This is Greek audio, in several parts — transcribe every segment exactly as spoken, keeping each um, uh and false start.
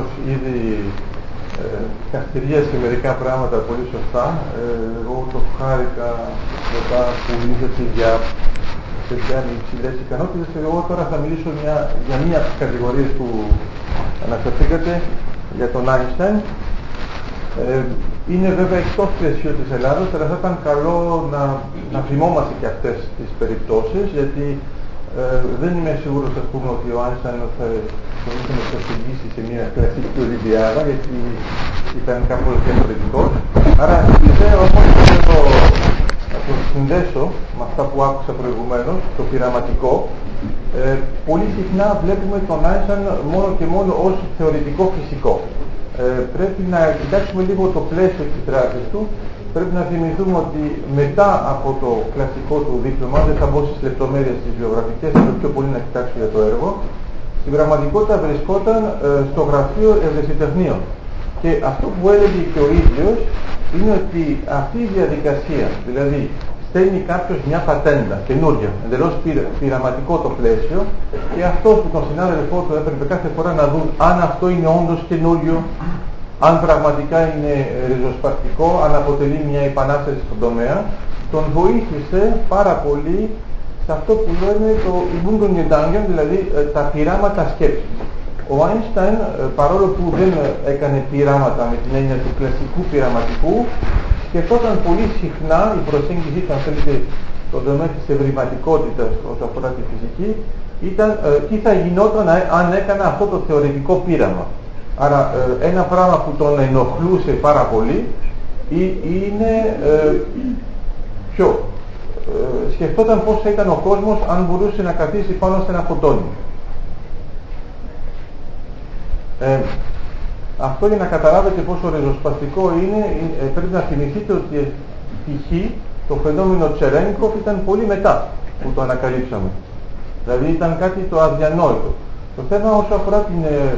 Γιώργος ήδη ε, καυτηρίασε μερικά πράγματα πολύ σωστά. Ε, εγώ το χάρηκα μετά που μιλήσατε για παιδιά με υψηλές ικανότητες. Εγώ τώρα θα μιλήσω μια, για μία από τις κατηγορίες που αναφερθήκατε, για τον Άινσταϊν. Ε, είναι βέβαια εκτός πλαισίου της Ελλάδος, αλλά θα ήταν καλό να, να θυμόμαστε και αυτές τις περιπτώσεις, γιατί ε, δεν είμαι σίγουρος, ας πούμε, ότι ο Άινσταϊν θα μπορούσε να προσεγγίσει σε μια κλασική Ολυμπιάδα, γιατί ήταν κάπως διαφορετικός. Άρα, η ιδέα όμως να το, να το συνδέσω με αυτά που άκουσα προηγουμένως, το πειραματικό. Ε, πολύ συχνά βλέπουμε τον Άινσταϊν μόνο και μόνο ως θεωρητικό φυσικό. Ε, πρέπει να κοιτάξουμε λίγο το πλαίσιο της δράσης του. Πρέπει να θυμηθούμε ότι μετά από το κλασικό του δίπλωμα, δεν θα μπω στις λεπτομέρειες της βιογραφικές, θα πιο πολύ να κοιτάξω για το έργο, στην πραγματικότητα βρισκόταν ε, στο γραφείο ευρεσιτεχνείων. Και αυτό που έλεγε και ο ίδιος είναι ότι αυτή η διαδικασία, δηλαδή στέλνει κάποιος μια πατέντα καινούρια, εντελώς πειραματικό το πλαίσιο, και αυτό που τον συνάδελφό του έπρεπε κάθε φορά να δουν αν αυτό είναι όντως καινούριο, αν πραγματικά είναι ριζοσπαστικό, αν αποτελεί μια επανάσταση στον τομέα, τον βοήθησε πάρα πολύ σε αυτό που λένε το Übungen, δηλαδή τα πειράματα σκέψης. Ο Άινσταϊν, παρόλο που δεν έκανε πειράματα με την έννοια του κλασικού πειραματικού, σκεφτόταν πολύ συχνά, η προσέγγιση ήταν, θέλετε, στον τομέα της ευρηματικότητας όσον αφορά τη φυσική, ήταν ε, τι θα γινόταν αν έκανα αυτό το θεωρητικό πείραμα. Άρα ε, ένα πράγμα που τον ενοχλούσε πάρα πολύ είναι ε, ποιο. Ε, σκεφτόταν πώς θα ήταν ο κόσμος αν μπορούσε να καθίσει πάνω σε ένα φωτόνι. Ε, αυτό για να καταλάβετε πόσο ριζοσπαστικό είναι, ε, πρέπει να θυμηθείτε ότι π.χ. το φαινόμενο Τσερένικοφ ήταν πολύ μετά που το ανακαλύψαμε. Δηλαδή ήταν κάτι το αδιανόητο. Το θέμα όσο αφορά την... Ε,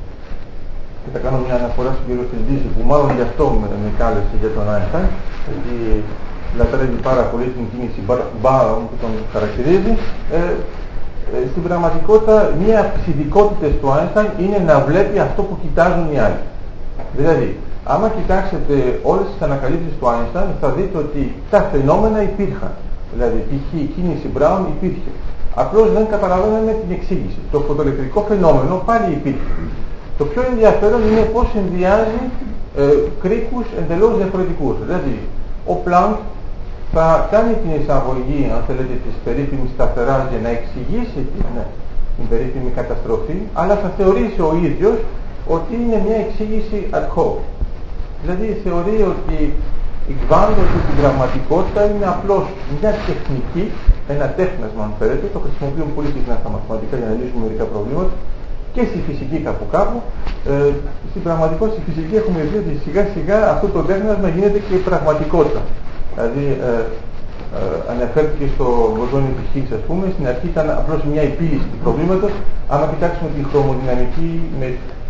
και θα κάνω μια αναφορά στην κύριο Συντήση, που μάλλον γι' αυτό με, με κάλεσε για τον Άινσταϊν, γιατί λατρεύει πάρα πολύ την κίνηση Μπάουν που τον χαρακτηρίζει. Ε, ε, στην πραγματικότητα, μία από τις ειδικότητες του Άινσταϊν είναι να βλέπει αυτό που κοιτάζουν οι άλλοι. Δηλαδή, άμα κοιτάξετε όλες τις ανακαλύψεις του Άινσταϊν, θα δείτε ότι τα φαινόμενα υπήρχαν. Δηλαδή, π.χ. η κίνηση Μπράουν υπήρχε. Απλώς δεν καταλαβαίναμε την εξήγηση. Το φωτοελεκτρικό φαινόμενο πάλι υπήρχε. Το πιο ενδιαφέρον είναι πώς συνδυάζει ε, κρίκους εντελώς διαφορετικούς. Δηλαδή, ο Πλάνκ θα κάνει την εισαγωγή, αν θέλετε, της περίφημης σταθεράς για να εξηγήσει την, ναι, την περίφημη καταστροφή, αλλά θα θεωρήσει ο ίδιος ότι είναι μια εξήγηση ad hoc. Δηλαδή, θεωρεί ότι η κβάντωση στην πραγματικότητα είναι απλώς μια τεχνική, ένα τέχνασμα, αν θέλετε, το χρησιμοποιούν πολύ συχνά στα μαθηματικά για να λύσουν μερικά προβλήματα, και στη φυσική κάπου κάπου. Ε, στην πραγματικότητα, στη φυσική έχουμε δει ότι σιγά σιγά αυτό το τέχνασμα γίνεται και πραγματικότητα. Δηλαδή, ε, ε, αναφέρθηκε στο βοζόνιο της Χίγκς, ας πούμε, στην αρχή ήταν απλώς μια επίλυση του προβλήματος. Άμα κοιτάξουμε τη χρωμοδυναμική με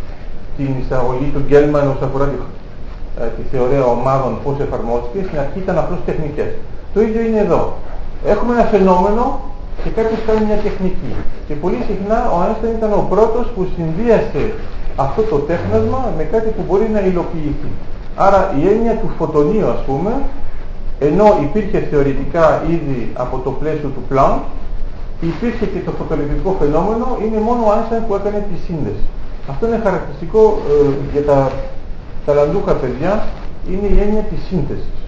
την εισαγωγή του Γκέλμαν όσον αφορά τη, ε, τη θεωρία ομάδων, πώς εφαρμόστηκε, στην αρχή ήταν απλώς τεχνικές. Το ίδιο είναι εδώ. Έχουμε ένα φαινόμενο και κάποιος κάνει μια τεχνική. Και πολύ συχνά ο Άινσταϊν ήταν ο πρώτος που συνδύασε αυτό το τέχνασμα με κάτι που μπορεί να υλοποιηθεί. Άρα η έννοια του φωτονίου, ας πούμε, ενώ υπήρχε θεωρητικά ήδη από το πλαίσιο του Πλάνκ, υπήρχε και το φωτοελεκτρικό φαινόμενο, είναι μόνο ο Άινσταϊν που έκανε τη σύνδεση. Αυτό είναι χαρακτηριστικό ε, για τα ταλαντούχα παιδιά, είναι η έννοια της σύνθεσης.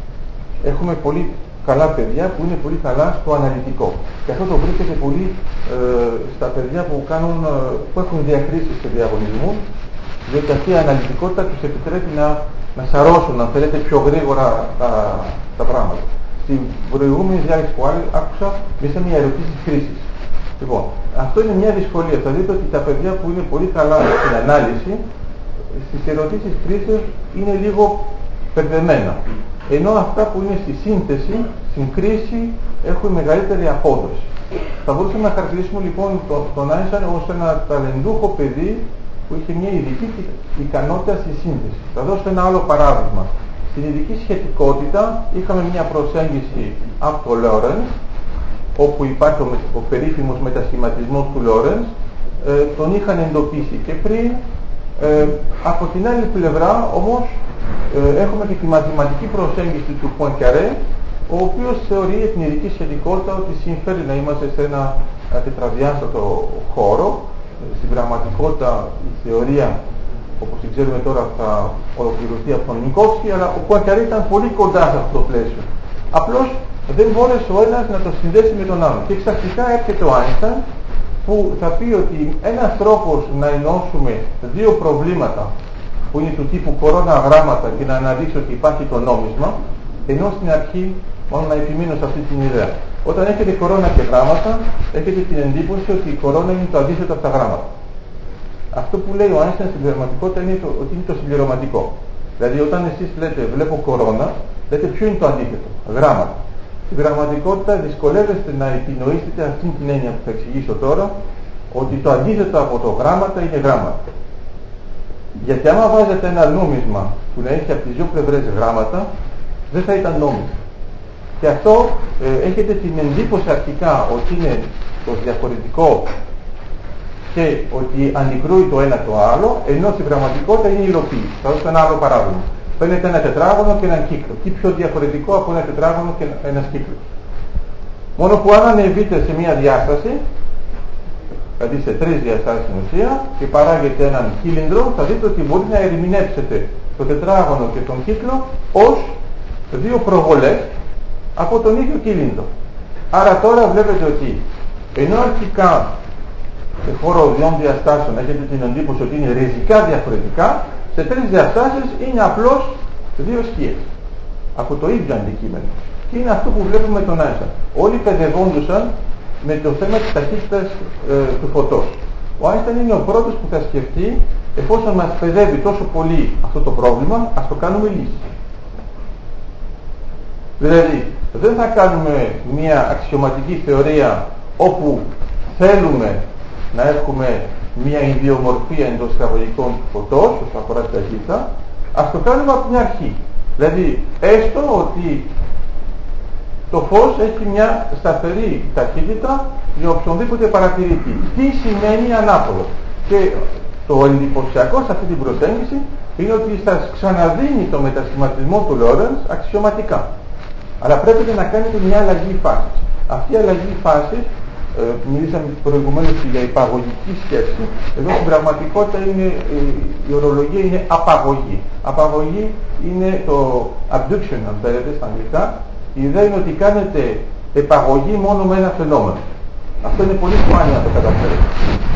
Έχουμε πολύ καλά παιδιά που είναι πολύ καλά στο αναλυτικό. Και αυτό το βρίσκεται πολύ ε, στα παιδιά που, κάνουν, ε, που έχουν διακρίσεις σε διαγωνισμού, διότι αυτή η αναλυτικότητα τους επιτρέπει να, να σαρώσουν, αν θέλετε, πιο γρήγορα τα, τα πράγματα. Στην προηγούμενη διάρκεια που άλλη, άκουσα μέσα μια ερωτήσεις χρήσης. Λοιπόν, αυτό είναι μια δυσκολία. Θα δείτε ότι τα παιδιά που είναι πολύ καλά στην ανάλυση, στις ερωτήσεις χρήσης είναι λίγο μπερδεμένα. Ενώ αυτά που είναι στη σύνθεση, στην κρίση, έχουν μεγαλύτερη απόδοση. Θα μπορούσαμε να χαρακτηρίσουμε λοιπόν τον, τον Άινσταϊν ως ένα ταλεντούχο παιδί που είχε μια ειδική ικανότητα στη σύνθεση. Θα δώσω ένα άλλο παράδειγμα. Στην ειδική σχετικότητα είχαμε μια προσέγγιση από το Λόρενς, όπου υπάρχει ο, ο περίφημος μετασχηματισμός του Λόρενς, ε, τον είχαν εντοπίσει και πριν Ε, από την άλλη πλευρά όμως ε, έχουμε και τη μαθηματική προσέγγιση του Πουανκαρέ, ο οποίος θεωρεί την ειδική σχετικότητα ότι συμφέρει να είμαστε σε ένα τετραδιάστατο χώρο. Στην πραγματικότητα η θεωρία, όπως την ξέρουμε τώρα, θα ολοκληρωθεί από τον Μινκόφσκι, αλλά ο Πουανκαρέ ήταν πολύ κοντά σε αυτό το πλαίσιο. Απλώς δεν μπόρεσε ο ένας να το συνδέσει με τον άλλον. Και ξαφνικά έρχεται ο Άινσταϊν που θα πει ότι ένας τρόπος να ενώσουμε δύο προβλήματα που είναι του τύπου κορώνα γράμματα και να αναδείξει ότι υπάρχει το νόμισμα, ενώ στην αρχή, μόνο να επιμείνω σε αυτή την ιδέα, όταν έχετε κορώνα και γράμματα, έχετε την εντύπωση ότι η κορώνα είναι το αντίθετο από τα γράμματα. Αυτό που λέει ο Άινσταϊν στην πραγματικότητα είναι το, ότι είναι το συμπληρωματικό. Δηλαδή, όταν εσείς λέτε βλέπω κορώνα, λέτε ποιο είναι το αντίθετο, γράμματα. Στην πραγματικότητα δυσκολεύεστε να επινοήσετε αυτή την έννοια που θα εξηγήσω τώρα, ότι το αντίθετο από το γράμματα είναι γράμματα. Γιατί άμα βάζετε ένα νόμισμα που να έχει από τις δύο πλευρές γράμματα, δεν θα ήταν νόμισμα. Και αυτό ε, έχετε την εντύπωση αρχικά ότι είναι το διαφορετικό και ότι αντικρούει το ένα το άλλο, ενώ στην πραγματικότητα είναι η υλοποίηση. Θα δώσω ένα άλλο παράδειγμα. Παίρνετε ένα τετράγωνο και έναν κύκλο. Τι πιο διαφορετικό από ένα τετράγωνο και ένας κύκλος. Μόνο που αν ανεβείτε σε μία διάσταση, δηλαδή σε τρεις διαστάσεις στην ουσία, και παράγετε έναν κύλινδρο, θα δείτε ότι μπορείτε να ερμηνεύσετε το τετράγωνο και τον κύκλο ως δύο προβολές από τον ίδιο κύλινδρο. Άρα τώρα βλέπετε ότι ενώ αρχικά σε χώρο δύο διαστάσεων έχετε την εντύπωση ότι είναι ριζικά διαφορετικά, σε τρεις διαστάσεις είναι απλώς δύο σκιές από το ίδιο αντικείμενο. Και είναι αυτό που βλέπουμε τον Άινσταϊν. Όλοι παιδευόντουσαν με το θέμα της ταχύτητας ε, του φωτός. Ο Άινσταϊν είναι ο πρώτος που θα σκεφτεί, εφόσον μας παιδεύει τόσο πολύ αυτό το πρόβλημα, ας το κάνουμε λύση. Δηλαδή, δεν θα κάνουμε μια αξιωματική θεωρία όπου θέλουμε να έχουμε μια ιδιομορφία εντός εισαγωγικών του φωτός, όσον αφορά τη ταχύτητα, ας το κάνουμε από την αρχή. Δηλαδή, έστω ότι το φως έχει μια σταθερή ταχύτητα για οποιονδήποτε παρατηρητή. Τι σημαίνει ανάποδο? Και το εντυπωσιακό σε αυτή την προσέγγιση είναι ότι σας ξαναδίνει το μετασχηματισμό του Λόρενς αξιωματικά. Αλλά πρέπει να κάνετε μια αλλαγή φάσης. Αυτή η αλλαγή φάσης, ε, μιλήσαμε προηγουμένως για υπαγωγική σκέψη, εδώ στην πραγματικότητα είναι, ε, η ορολογία είναι απαγωγή. Απαγωγή είναι το abduction, αν θέλετε, στα αγγλικά. Η ιδέα είναι ότι κάνετε επαγωγή μόνο με ένα φαινόμενο. Αυτό είναι πολύ σπάνιο να το καταφέρετε.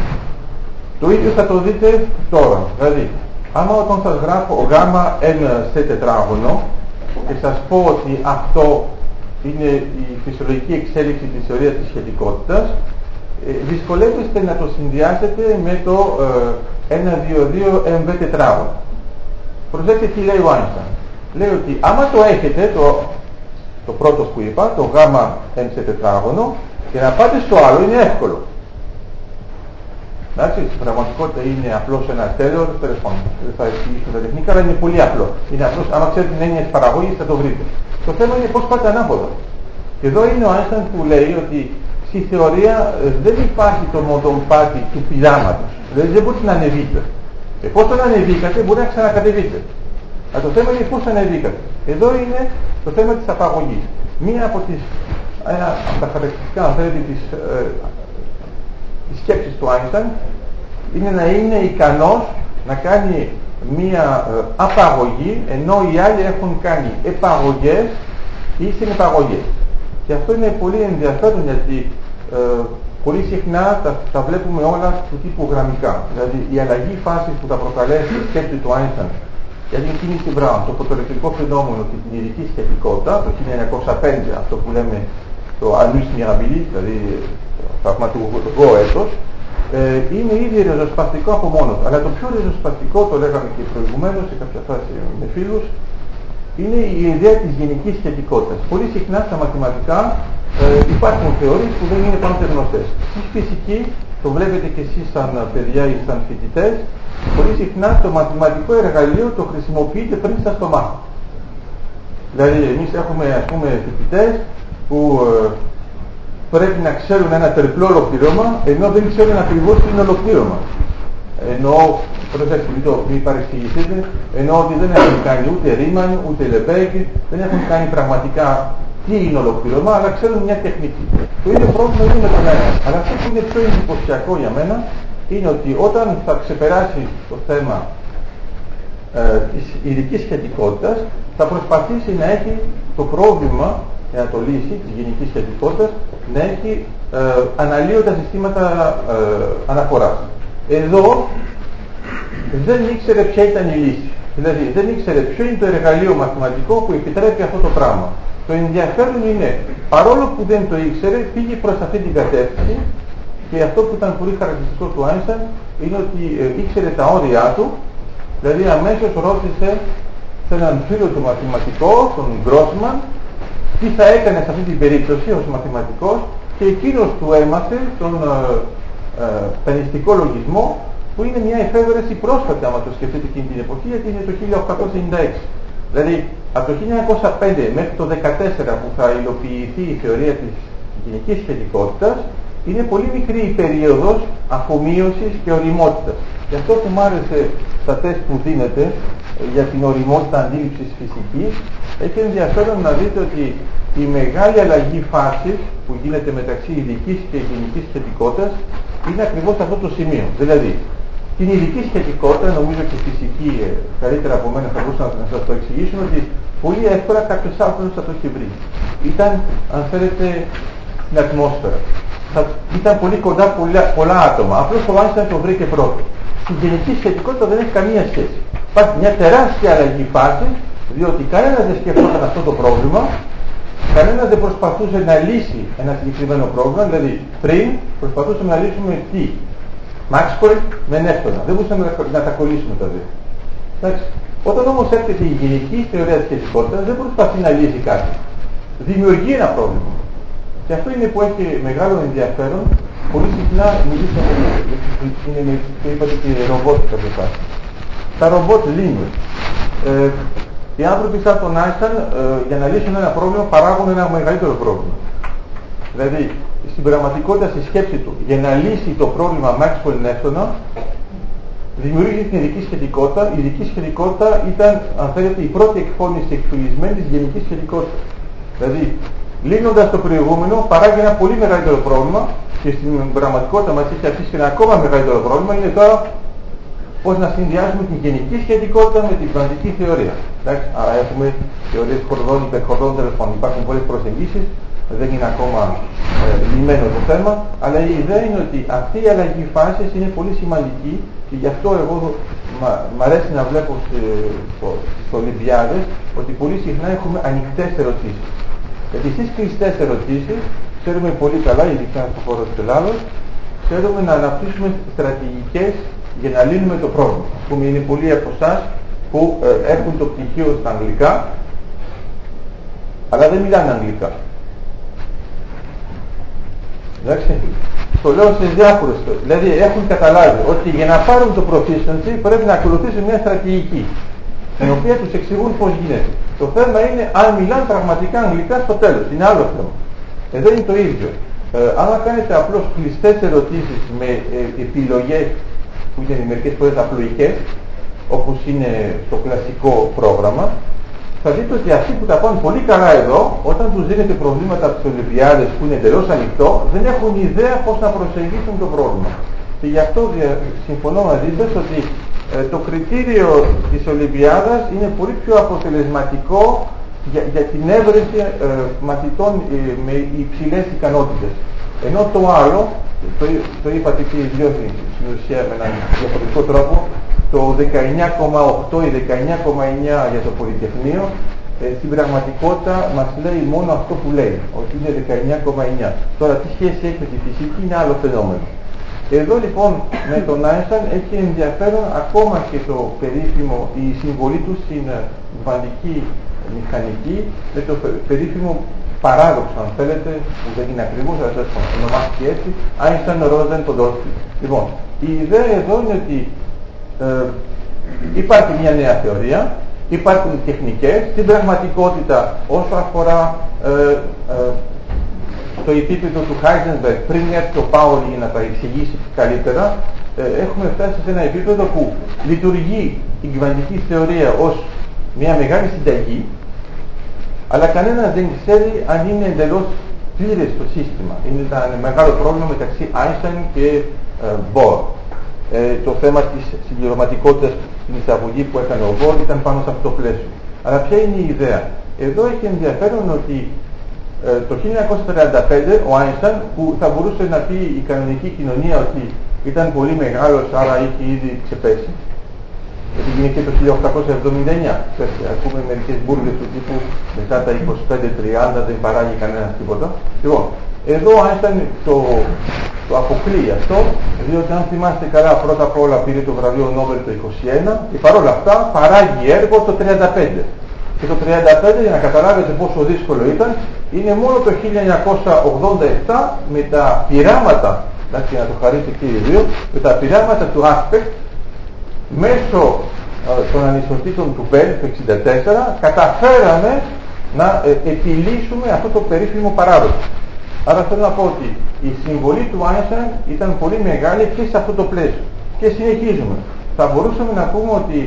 Το ίδιο θα το δείτε τώρα. Δηλαδή, άμα όταν σας γράφω γάμα ένα σε τετράγωνο και σας πω ότι αυτό είναι η φυσιολογική εξέλιξη της θεωρίας της σχετικότητας, ε, δυσκολεύεστε να το συνδυάσετε με το ε, ένα δύο δύο εμ βι τετράγωνο. Προσέξτε τι λέει ο Άινσταϊν. Λέει ότι άμα το έχετε, το, το πρώτο που είπα, το γάμα εν σε τετράγωνο, και να πάτε στο άλλο είναι εύκολο. Εντάξει, στην πραγματικότητα είναι απλώς ένα τέλειο, τέλος πάντων, δεν θα εξηγήσω τα τεχνικά, αλλά είναι πολύ απλό. Είναι απλώς, άμα ξέρετε την έννοια της παραγωγής θα το βρείτε. Το θέμα είναι πώς πάτε ανάποδα. Και εδώ είναι ο Άινσταϊν που λέει ότι στη θεωρία δεν υπάρχει το μοτοπάτι του πειράματος. Δηλαδή δεν μπορείτε να ανεβείτε. Εφόσον ανεβήκατε, μπορεί να ξανακατεβείτε. Αλλά το θέμα είναι πώς ανεβήκατε. Εδώ είναι το θέμα της απαγωγής. Μία από, τις, ένα από τα χαρακτηριστικά, αν θέλετε, της, ε, της σκέψης του Άινσταϊν είναι να είναι ικανός να κάνει μία ε, απαγωγή, ενώ οι άλλοι έχουν κάνει επαγωγές ή συνεπαγωγές. Και αυτό είναι πολύ ενδιαφέρον, γιατί ε, πολύ συχνά τα, τα βλέπουμε όλα του τύπου γραμμικά. Δηλαδή η αλλαγή φάσης που θα προκαλέσει η σκέψη του Άινσταϊν για την κίνηση Μπράουν, το φωτοελεκτρικό φαινόμενο και την ειδική σχετικότητα, το χίλια εννιακόσια πέντε, αυτό που λέμε το annus mirabilis, δηλαδή το θαυματουργό έτος, ε, είναι ήδη ριζοσπαστικό από μόνο του. Αλλά το πιο ριζοσπαστικό, το λέγαμε και προηγουμένως σε κάποια φάση με φίλους, είναι η ιδέα της γενικής σχετικότητας. Πολύ συχνά στα μαθηματικά ε, υπάρχουν θεωρίες που δεν είναι πάντοτε γνωστές. Στη φυσική, το βλέπετε και εσείς σαν παιδιά ή σαν φοιτητές, πολύ συχνά το μαθηματικό εργαλείο το χρησιμοποιείτε πριν σας το μάθετε. Δηλαδή εμείς έχουμε, ας πούμε, φοιτητές που ε, πρέπει να ξέρουν ένα τριπλό ολοκλήρωμα, ενώ δεν ξέρουν ακριβώς τι είναι ολοκλήρωμα. Ενώ προσέξτε, μην, το, μην παρεξηγηθείτε, ενώ ότι δεν έχουν κάνει ούτε Ρίμαν, ούτε Λεμπέκ, δεν έχουν κάνει πραγματικά τι είναι ολοκληρωμά, αλλά ξέρουν μια τεχνική. Το ίδιο πρόβλημα είναι με τον αέρα. Αλλά αυτό που είναι πιο εντυπωσιακό για μένα είναι ότι όταν θα ξεπεράσει το θέμα ε, της ειδικής σχετικότητας, θα προσπαθήσει να έχει το πρόβλημα, για να το λύσει, της γενικής σχετικότητας, να έχει ε, αναλύοντα συστήματα ε, αναφοράς. Εδώ δεν ήξερε ποια ήταν η λύση. Δηλαδή δεν ήξερε ποιο είναι το εργαλείο μαθηματικό που επιτρέπει αυτό το πράγμα. Το ενδιαφέρον είναι, παρόλο που δεν το ήξερε, πήγε προς αυτή την κατεύθυνση και αυτό που ήταν πολύ χαρακτηριστικό του Άινσταϊν είναι ότι ε, ήξερε τα όρια του, δηλαδή αμέσως ρώτησε σε έναν φίλο του μαθηματικό, τον Γκρόσμαν, τι θα έκανε σε αυτή την περίπτωση ως μαθηματικός και εκείνος του έμαθε τον ε, ε, πενιστικό λογισμό που είναι μια εφεύρεση πρόσφατη άμα το σκεφτείτε εκείνη την εποχή γιατί είναι το χίλια οκτακόσια ενενήντα έξι. Δηλαδή από το χίλια εννιακόσια πέντε μέχρι το χίλια εννιακόσια δεκατέσσερα που θα υλοποιηθεί η θεωρία της γενικής σχετικότητας είναι πολύ μικρή η περίοδος αφομοίωσης και οριμότητας. Και αυτό που μου άρεσε στα τεστ που δίνεται για την οριμότητα αντίληψης φυσικής έχει ενδιαφέρον να δείτε ότι η μεγάλη αλλαγή φάσης που γίνεται μεταξύ ειδικής και γενικής σχετικότητας είναι ακριβώς αυτό το σημείο. Δηλαδή, την ειδική σχετικότητα, νομίζω και φυσική ε, καλύτερα από μένα θα μπορούσαν να σας το εξηγήσουν ότι πολύ εύκολα κάποιος άνθρωπος θα το έχει βρει. Ήταν, αν θέλετε, στην ατμόσφαιρα. Θα, ήταν πολύ κοντά πολλά, πολλά άτομα. Απλώς ο Άινσταϊν το βρήκε πρώτο. Στη γενική σχετικότητα δεν έχει καμία σχέση. Υπάρχει μια τεράστια αλλαγή φάσης, διότι κανένας δεν σκεφτόταν αυτό το πρόβλημα, κανένας δεν προσπαθούσε να λύσει ένα συγκεκριμένο πρόβλημα, δηλαδή πριν προσπαθούσαμε να λύσουμε τι, Maxwell με νεύτωνα, δεν μπορούσαμε να, να τα κολλήσουμε τα δύο. Εντάξει. Όταν όμως έρχεται η γενική θεωρία της σχετικότητας δεν προσπαθεί να λύσει κάτι, δημιουργεί ένα πρόβλημα. Και αυτό είναι που έχει μεγάλο ενδιαφέρον. Πολύ συχνά μιλήσαμε, είναι, το είπατε και ρομπότ κάποια φάση. Τα ρομπότ λύνουν. Ε, οι άνθρωποι σαν τον Άινσταϊν ε, για να λύσουν ένα πρόβλημα παράγουν ένα μεγαλύτερο πρόβλημα. Δηλαδή στην πραγματικότητα στη σκέψη του για να λύσει το πρόβλημα Maxwell-Newton δημιουργήθηκε την ειδική σχετικότητα. Η ειδική σχετικότητα ήταν, αν θέλετε, η πρώτη εκφώνηση εκφυλισμένη της γενικής σχετικότητας. Δηλαδή λύνοντας το προηγούμενο παράγει ένα πολύ μεγαλύτερο πρόβλημα και στην πραγματικότητα μας έχει αφήσει ένα ακόμα μεγαλύτερο πρόβλημα, είναι τώρα πώς να συνδυάσουμε την γενική σχετικότητα με την κβαντική θεωρία. Εντάξει, άρα έχουμε θεωρίες χορδών, υπερχορδών, τέλος πάντων υπάρχουν πολλές προσεγγίσεις, δεν είναι ακόμα ε, λυμένο το θέμα, αλλά η ιδέα είναι ότι αυτή η αλλαγή φάσης είναι πολύ σημαντική και γι' αυτό εγώ μ' αρέσει να βλέπω στις Ολυμπιάδες ότι πολύ συχνά έχουμε ανοιχτές ερωτήσεις. Γιατί στις κλειστές ερωτήσεις ξέρουμε πολύ καλά, ειδικά στον χώρο της Ελλάδος, ξέρουμε να αναπτύσσουμε στρατηγικές για να λύνουμε το πρόβλημα. Ας πούμε, είναι πολλοί από εσάς που ε, έχουν το πτυχίο στα αγγλικά, αλλά δεν μιλάνε αγγλικά. Εντάξει, το λέω σε διάφορες, δηλαδή έχουν καταλάβει ότι για να πάρουν το proficiency πρέπει να ακολουθήσουν μια στρατηγική, την οποία τους εξηγούν πώς γίνεται. Το θέμα είναι αν μιλάνε πραγματικά αγγλικά στο τέλος, είναι άλλο θέμα. Εδώ είναι το ίδιο. Ε, αν κάνετε απλώς κλειστές ερωτήσεις με ε, επιλογές που είναι μερικές φορές απλοϊκές, όπως είναι στο κλασικό πρόγραμμα, θα δείτε ότι αυτοί που τα πάνε πολύ καλά εδώ, όταν τους δίνετε προβλήματα από τις Ολυμπιάδες που είναι εντελώς ανοιχτό, δεν έχουν ιδέα πώς να προσεγγίσουν το πρόβλημα. Και γι' αυτό συμφωνώ μαζί σας ότι ε, το κριτήριο της Ολυμπιάδας είναι πολύ πιο αποτελεσματικό για, για την έβρεση ε, μαθητών ε, με υψηλές ικανότητες. Ενώ το άλλο, το, το είπατε και οι δυο στην ουσία με έναν διαφορετικό τρόπο, το δεκαεννιά κόμμα οκτώ ή δεκαεννιά κόμμα εννιά για το Πολυτεχνείο, ε, στην πραγματικότητα μας λέει μόνο αυτό που λέει, ότι είναι δεκαεννιά κόμμα εννιά. Τώρα τι σχέση έχει με τη φυσική είναι άλλο φαινόμενο. Εδώ λοιπόν με τον Άινσταϊν έχει ενδιαφέρον ακόμα και το περίφημο, η συμβολή του στην κβαντική μηχανική με το περίφημο παράδοξο, αν θέλετε, που δεν είναι ακριβώς, αλλά σας ονομάστηκε έτσι, Άινσταϊν, Ρόζεν, Ποντόρφσκι. Λοιπόν, η ιδέα εδώ είναι ότι ε, υπάρχει μια νέα θεωρία, υπάρχουν τεχνικές, στην πραγματικότητα όσο αφορά ε, ε, στο επίπεδο του Heisenberg πριν έρθει ο Πάολη για να τα εξηγήσει καλύτερα, ε, έχουμε φτάσει σε ένα επίπεδο που λειτουργεί η κυβαντική θεωρία ως μια μεγάλη συνταγή, αλλά κανένας δεν ξέρει αν είναι εντελώς πλήρες το σύστημα. Είναι ένα μεγάλο πρόβλημα μεταξύ Einstein και ε, Bohr. Ε, το θέμα της συμπληρωματικότητας στην εισαγωγή που έκανε ο Bohr ήταν πάνω σε αυτό το πλαίσιο. Αλλά ποια είναι η ιδέα? Εδώ έχει ενδιαφέρον ότι ε, το χίλια εννιακόσια τριάντα πέντε ο Einstein, που θα μπορούσε να πει η κανονική κοινωνία ότι ήταν πολύ μεγάλος, άρα είχε ήδη ξεπέσει, γιατί γεννήθηκε το χίλια οκτακόσια εβδομήντα εννιά. Ακούμε μερικές μπουρδες του τύπου μετά τα είκοσι πέντε τριάντα δεν παράγει κανένας τίποτα. Λοιπόν, εδώ ο Einstein το, το αποκλείει αυτό, διότι αν θυμάστε καλά, πρώτα απ' όλα πήρε το βραβείο Νόμπελ το είκοσι ένα και παρόλα αυτά παράγει έργο το τριάντα πέντε. Και το τριάντα πέντε, για να καταλάβετε πόσο δύσκολο ήταν, είναι μόνο το χίλια εννιακόσια ογδόντα επτά με τα πειράματα, εντάξει, να το χαρείτε και οι δύο, με τα πειράματα του Aspect, μέσω ε, των ανισοτήτων του Bell του εξήντα τέσσερα, καταφέραμε να ε, επιλύσουμε αυτό το περίφημο παράδοξο. Άρα θέλω να πω ότι η συμβολή του Einstein ήταν πολύ μεγάλη και σε αυτό το πλαίσιο. Και συνεχίζουμε. Θα μπορούσαμε να πούμε ότι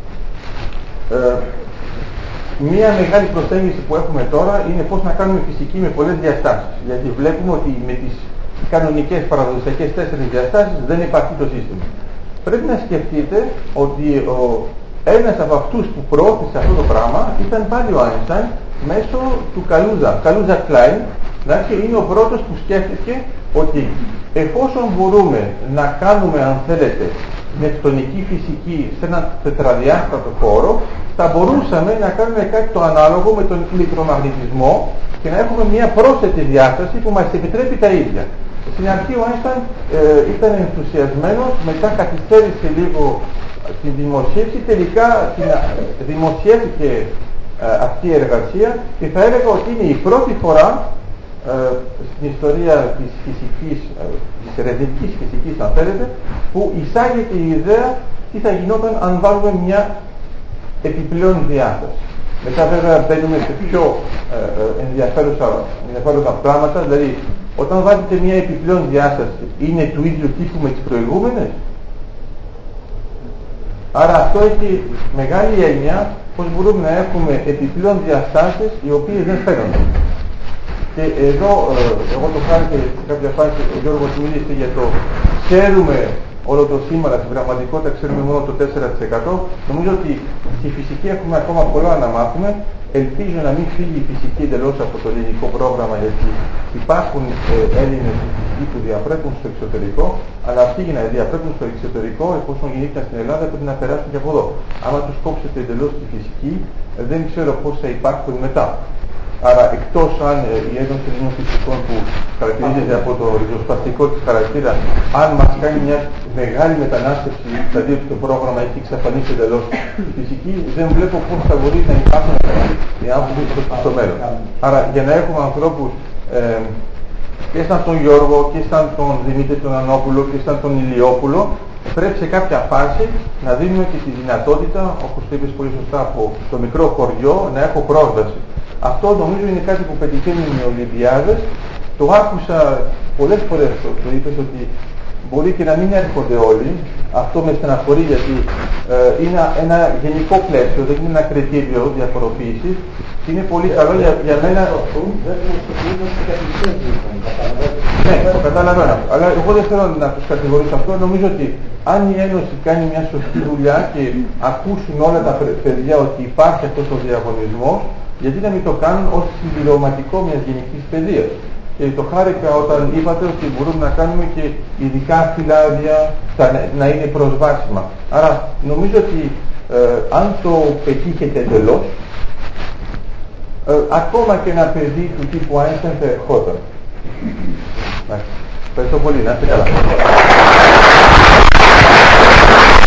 ε, μία μεγάλη προσέγγιση που έχουμε τώρα είναι πώς να κάνουμε φυσική με πολλές διαστάσεις. Γιατί βλέπουμε ότι με τις κανονικές παραδοσιακές τέσσερις διαστάσεις δεν υπάρχει το σύστημα. Πρέπει να σκεφτείτε ότι ο ένας από αυτούς που προώθησε αυτό το πράγμα ήταν πάλι ο Einstein μέσω του Καλούζα, Καλούζα Klein, και είναι ο πρώτος που σκέφτηκε ότι εφόσον μπορούμε να κάνουμε, αν θέλετε, νευτονική φυσική σε ένα τετραδιάστατο χώρο, θα μπορούσαμε να κάνουμε κάτι το ανάλογο με τον ηλεκτρομαγνητισμό και να έχουμε μια πρόσθετη διάσταση που μας επιτρέπει τα ίδια. Στην αρχή ο Einstein ε, ήταν ενθουσιασμένος, μετά καθυστέρησε λίγο την δημοσίευση, τελικά την, δημοσιεύθηκε ε, αυτή η εργασία και θα έλεγα ότι είναι η πρώτη φορά ε, στην ιστορία της φυσικής, ε, της ερευνητικής φυσικής αν θέλετε, που εισάγεται η ιδέα τι θα γινόταν αν βάλουμε μια επιπλέον διάσταση. Μετά βέβαια μπαίνουμε σε πιο ε, ε, ενδιαφέρουσα, ενδιαφέρουσα πράγματα, δηλαδή όταν βάζετε μια επιπλέον διάσταση είναι του ίδιου τύπου με τις προηγούμενες. Άρα αυτό έχει μεγάλη έννοια πως μπορούμε να έχουμε επιπλέον διαστάσεις οι οποίες δεν φαίνονται. Και εδώ, ε, εγώ το χάρη και σε κάποια φάση ο Γιώργος μίλησε για το ξέρουμε όλο το σήμερα, στην πραγματικότητα ξέρουμε μόνο το τέσσερα τοις εκατό. Νομίζω ότι στη φυσική έχουμε ακόμα πολλά να μάθουμε. Ελπίζω να μην φύγει η φυσική εντελώς από το ελληνικό πρόγραμμα, γιατί υπάρχουν ε, Έλληνες φυσικοί που διαπρέπουν στο εξωτερικό, αλλά αυτοί για να διαπρέπουν στο εξωτερικό, εφόσον γεννήθηκαν στην Ελλάδα, πρέπει να περάσουν και από εδώ. Άμα τους κόψετε εντελώς τη φυσική, ε, δεν ξέρω πώς θα υπάρχουν μετά. Άρα, εκτός αν ε, η ένωση των φυσικών που χαρακτηρίζεται από το ριζοσπαστικό της χαρακτήρα, αν μας κάνει μια μεγάλη μετανάστευση, δηλαδή ότι το πρόγραμμα έχει εξαφανίσει εντελώς τη φυσική, δεν βλέπω πώς θα μπορεί να υπάρχουν οι άνθρωποι στο μέλλον. Άρα, για να έχουμε ανθρώπους ε, και σαν τον Γιώργο, και σαν τον Δημήτρη τον Ανόπουλο, και σαν τον Ηλιόπουλο, πρέπει σε κάποια φάση να δίνουμε και τη δυνατότητα, όπως το είπες πολύ σωστά, από το μικρό χωριό να έχω πρόσβαση. Αυτό νομίζω είναι κάτι που πετυχαίνουν οι Ολυμπιάδες. Το άκουσα πολλές φορές, το, το είπες ότι μπορεί και να μην έρχονται όλοι. Αυτό με στεναχωρεί γιατί ε, είναι ένα γενικό πλαίσιο, δεν είναι ένα κριτήριο διαφοροποίησης. Είναι πολύ καλό για, για μένα. Ναι, το καταλαβαίνω. Αλλά εγώ δεν θέλω να τους κατηγορήσω αυτό. Νομίζω ότι αν η Ένωση κάνει μια σωστή δουλειά και ακούσουν όλα τα παιδιά ότι υπάρχει αυτός ο διαγωνισμός, γιατί να μην το κάνουν ως συμπληρωματικό μιας γενικής παιδείας. Και το χάρηκα όταν είπατε ότι μπορούμε να κάνουμε και ειδικά φυλάδια να είναι προσβάσιμα. Άρα νομίζω ότι ε, αν το πετύχετε εντελώς, ε, ακόμα και ένα παιδί του τύπου Einstein θα ερχόταν. Ευχαριστώ πολύ, να είστε καλά.